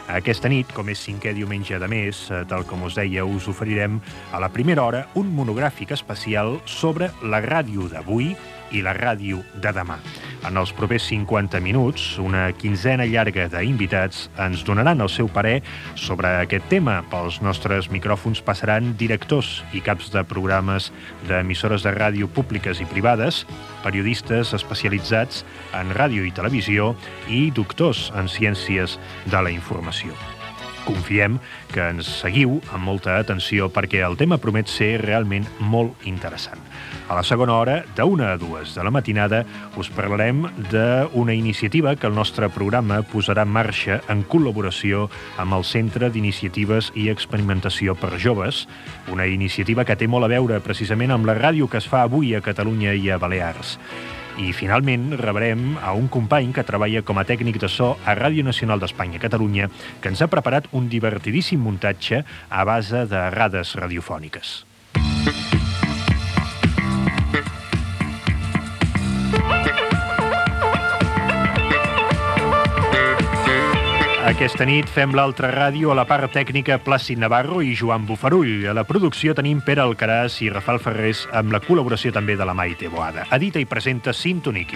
Aquesta nit, com és 5è diumenge de mes, tal com us deia, us oferirem a la primera hora un monogràfic especial sobre la ràdio d'avui i la ràdio de demà. En els propers 50 minuts, una quinzena llarga d'invitats ens donaran el seu parer sobre aquest tema. Pels nostres micròfons passaran directors i caps de programes d'emissores de ràdio públiques i privades, periodistes especialitzats en ràdio i televisió i doctors en ciències de la informació. Confiem que ens seguiu amb molta atenció perquè el tema promet ser realment molt interessant. A la segona hora, de 1 a 2 de la matinada, us parlarem d'una iniciativa que el nostre programa posarà en marxa en col·laboració amb el Centre d'Iniciatives i Experimentació per Joves, una iniciativa que té molt a veure precisament amb la ràdio que es fa avui a Catalunya i a Balears. I, finalment, rebrem a un company que treballa com a tècnic de so a Ràdio Nacional d'Espanya Catalunya, que ens ha preparat un divertidíssim muntatge a base de errades radiofòniques. Aquesta nit fem l'altra ràdio a la part tècnica Plàcid Navarro i Joan Bufarull. A la producció tenim Pere Alcaràs i Rafael Ferrés, amb la col·laboració també de la Maite Boada. Edita i presenta Sintoniki.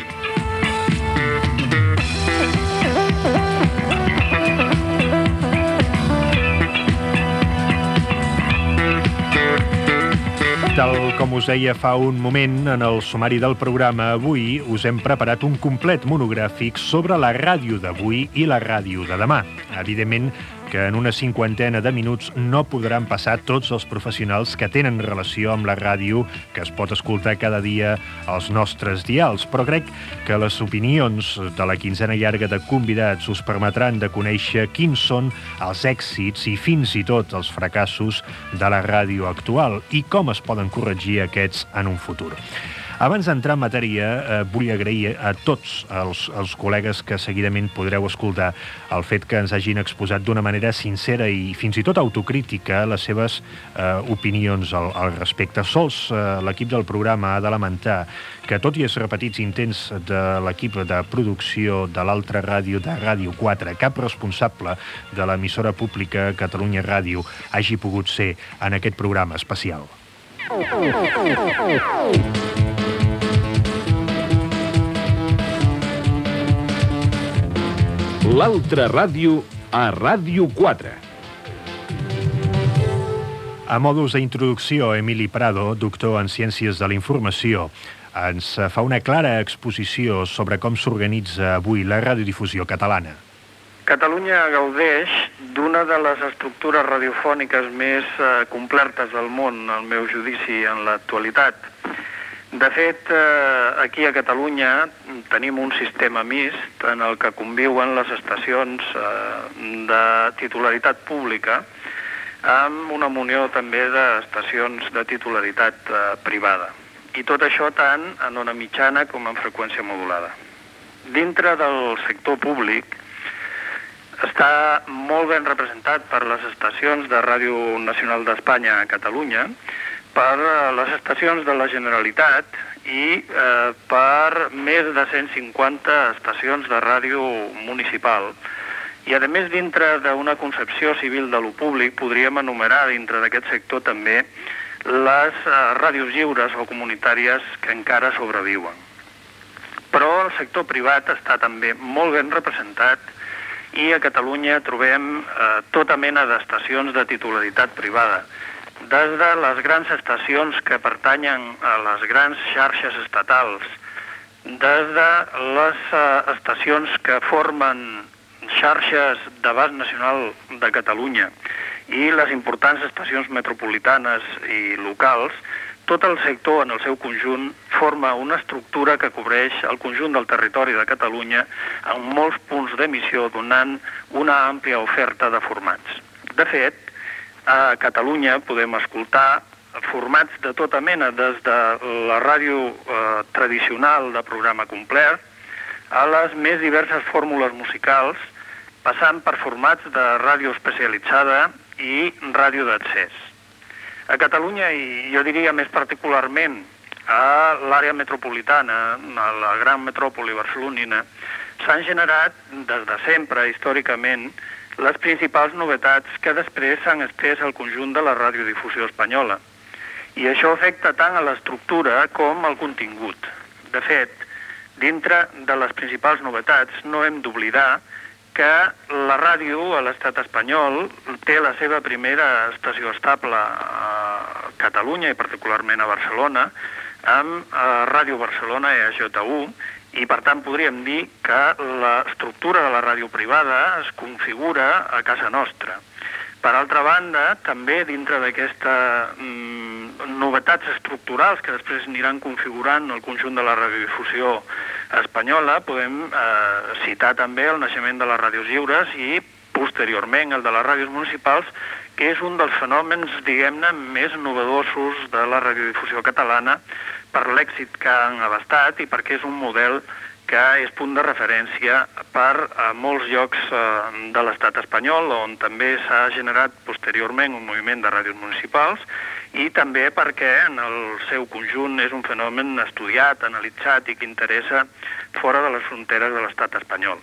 Tal com us deia fa un moment, en el sumari del programa, avui us hem preparat un complet monogràfic sobre la ràdio d'avui i la ràdio de demà. Evidentment que en una cinquantena de minuts no podran passar tots els professionals que tenen relació amb la ràdio que es pot escoltar cada dia als nostres dials, però crec que les opinions de la quinzena llarga de convidats us permetran de conèixer quins són els èxits i fins i tot els fracassos de la ràdio actual i com es poden corregir aquests en un futur. Abans d'entrar en matèria, vull agrair a tots els col·legues que seguidament podreu escoltar el fet que ens hagin exposat d'una manera sincera i fins i tot autocrítica les seves opinions al respecte. Sols l'equip del programa ha de lamentar que, tot i els repetits intents de l'equip de producció de l'altra ràdio, de Ràdio 4, cap responsable de l'emissora pública Catalunya Ràdio hagi pogut ser en aquest programa especial. L'altra ràdio a Ràdio 4. A modus d'introducció, Emili Prado, doctor en Ciències de la Informació, ens fa una clara exposició sobre com s'organitza avui la radiodifusió catalana. Catalunya gaudeix d'una de les estructures radiofòniques més complertes del món, al meu judici, en l'actualitat. De fet, aquí a Catalunya tenim un sistema mixt en el que conviuen les estacions de titularitat pública amb una munió també d'estacions de titularitat privada. I tot això tant en ona mitjana com en freqüència modulada. Dintre del sector públic està molt ben representat per les estacions de Ràdio Nacional d'Espanya a Catalunya, per les estacions de la Generalitat i per més de 150 estacions de ràdio municipal. I, a més, dintre d'una concepció civil de lo públic, podríem enumerar dintre d'aquest sector també les ràdios lliures o comunitàries que encara sobreviuen. Però el sector privat està també molt ben representat i a Catalunya trobem tota mena d'estacions de titularitat privada, des de les grans estacions que pertanyen a les grans xarxes estatals, des de les estacions que formen xarxes d'abast nacional de Catalunya i les importants estacions metropolitanes i locals, tot el sector en el seu conjunt forma una estructura que cobreix el conjunt del territori de Catalunya amb molts punts d'emissió, donant una àmplia oferta de formats. De fet, a Catalunya podem escoltar formats de tota mena, des de la ràdio tradicional de programa complet a les més diverses fórmules musicals, passant per formats de ràdio especialitzada i ràdio d'accés. A Catalunya, i jo diria més particularment a l'àrea metropolitana, a la gran metròpoli barcelonina, s'han generat des de sempre, històricament, les principals novetats que després s'han estès al conjunt de la radiodifusió espanyola. I això afecta tant a l'estructura com al contingut. De fet, dintre de les principals novetats no hem d'oblidar que la ràdio a l'estat espanyol té la seva primera estació estable a Catalunya i particularment a Barcelona, amb Ràdio Barcelona EAJ1, i per tant podríem dir que l'estructura de la ràdio privada es configura a casa nostra. Per altra banda, també dintre d'aquestes novetats estructurals que després aniran configurant el conjunt de la radiodifusió espanyola, podem citar també el naixement de les ràdios lliures i posteriorment el de les ràdios municipals, que és un dels fenòmens, diguem-ne, més novedosos de la radiodifusió catalana per l'èxit que han abastat i perquè és un model que és punt de referència per a molts llocs de l'estat espanyol, on també s'ha generat posteriorment un moviment de ràdios municipals, i també perquè en el seu conjunt és un fenomen estudiat, analitzat i que interessa fora de les fronteres de l'estat espanyol.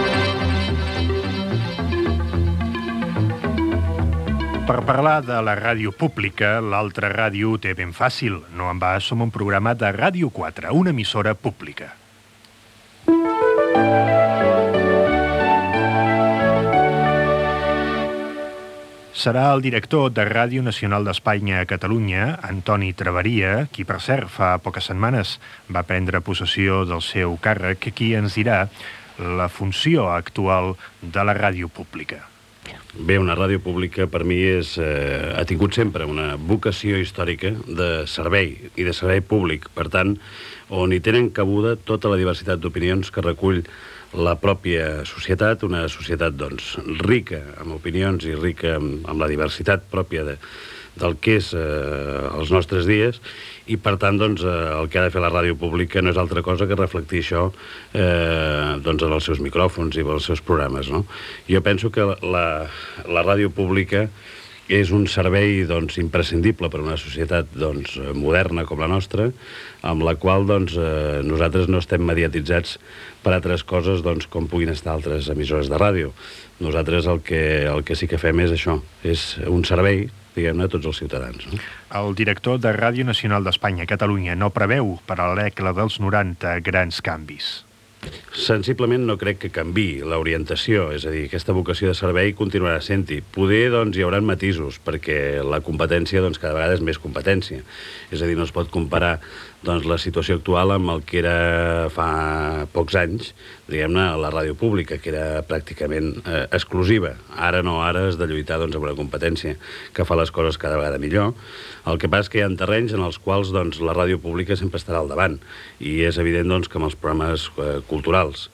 Per parlar de la ràdio pública, l'altra ràdio ho té ben fàcil. No en va, som un programa de Ràdio 4, una emissora pública. Serà el director de Ràdio Nacional d'Espanya a Catalunya, Antoni Traveria, qui, per cert, fa poques setmanes va prendre possessió del seu càrrec, qui ens dirà la funció actual de la ràdio pública. Bé, una ràdio pública per mi ha tingut sempre una vocació històrica de servei i de servei públic. Per tant, on hi tenen cabuda tota la diversitat d'opinions que recull la pròpia societat, una societat doncs rica amb opinions i rica amb la diversitat pròpia del que és els nostres dies, i per tant doncs, el que ha de fer la ràdio pública no és altra cosa que reflectir això doncs, en els seus micròfons i en els seus programes, no? Jo penso que la ràdio pública és un servei doncs, imprescindible per a una societat doncs, moderna com la nostra, amb la qual doncs, nosaltres no estem mediatitzats per altres coses doncs, com puguin estar altres emissores de ràdio. Nosaltres el que sí que fem és això, és un servei, diguem-ne, a tots els ciutadans. No? El director de Ràdio Nacional d'Espanya a Catalunya no preveu per a l'ècla dels 90 grans canvis. Sensiblement no crec que canviï l'orientació, és a dir, aquesta vocació de servei continuarà sent-hi. Poder, doncs, hi haurà matisos, perquè la competència, doncs, cada vegada és més competència. És a dir, no es pot comparar doncs, la situació actual amb el que era fa pocs anys, diguem-ne, la ràdio pública, que era pràcticament exclusiva. Ara no, ara has de lluitar doncs, amb una competència que fa les coses cada vegada millor. El que passa és que hi ha terrenys en els quals doncs, la ràdio pública sempre estarà al davant, i és evident doncs, que amb els programes culturals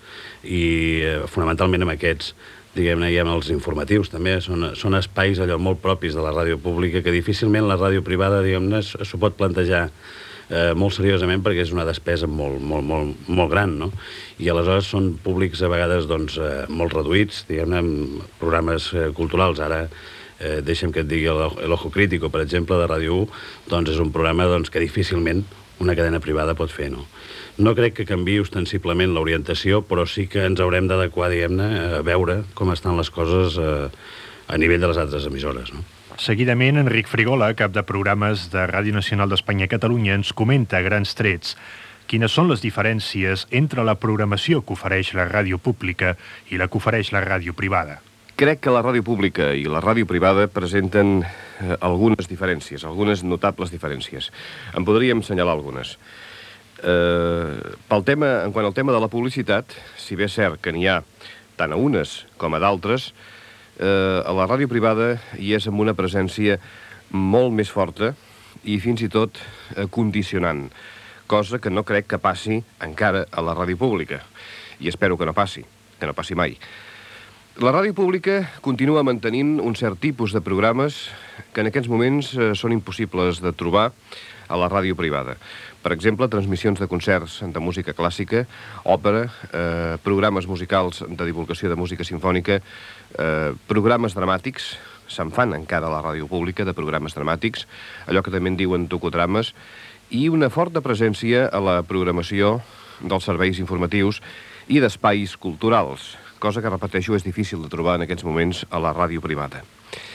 i fonamentalment amb aquests, diguem-ne, i amb els informatius també, són espais allò molt propis de la ràdio pública que difícilment la ràdio privada, diguem-ne, s'ho pot plantejar molt seriosament perquè és una despesa molt gran, no? I aleshores són públics a vegades doncs, molt reduïts, diguem-ne, amb programes culturals. Ara, deixa'm que et digui el Ojo Crítico, per exemple, de Ràdio 1, doncs és un programa doncs, que difícilment una cadena privada pot fer, no? No crec que canviï ostensiblement l'orientació, però sí que ens haurem d'adequar, diguem-ne, a veure com estan les coses a nivell de les altres emissores, no? Seguidament, Enric Frigola, cap de programes de Ràdio Nacional d'Espanya a Catalunya, ens comenta a grans trets quines són les diferències entre la programació que ofereix la ràdio pública i la que ofereix la ràdio privada. Crec que la ràdio pública i la ràdio privada presenten algunes diferències, algunes notables diferències. En podríem assenyalar algunes. En quant al tema de la publicitat, si bé és cert que n'hi ha tant a unes com a d'altres, a la ràdio privada hi és amb una presència molt més forta i fins i tot condicionant, cosa que no crec que passi encara a la ràdio pública, i espero que no passi mai. La ràdio pública continua mantenint un cert tipus de programes que en aquests moments són impossibles de trobar a la ràdio privada. Per exemple, transmissions de concerts de música clàssica, òpera, programes musicals de divulgació de música simfònica, programes dramàtics, se'n fan encara a la ràdio pública de programes dramàtics, allò que també en diuen docudrames, i una forta presència a la programació dels serveis informatius i d'espais culturals, cosa que, repeteixo, és difícil de trobar en aquests moments a la ràdio privada.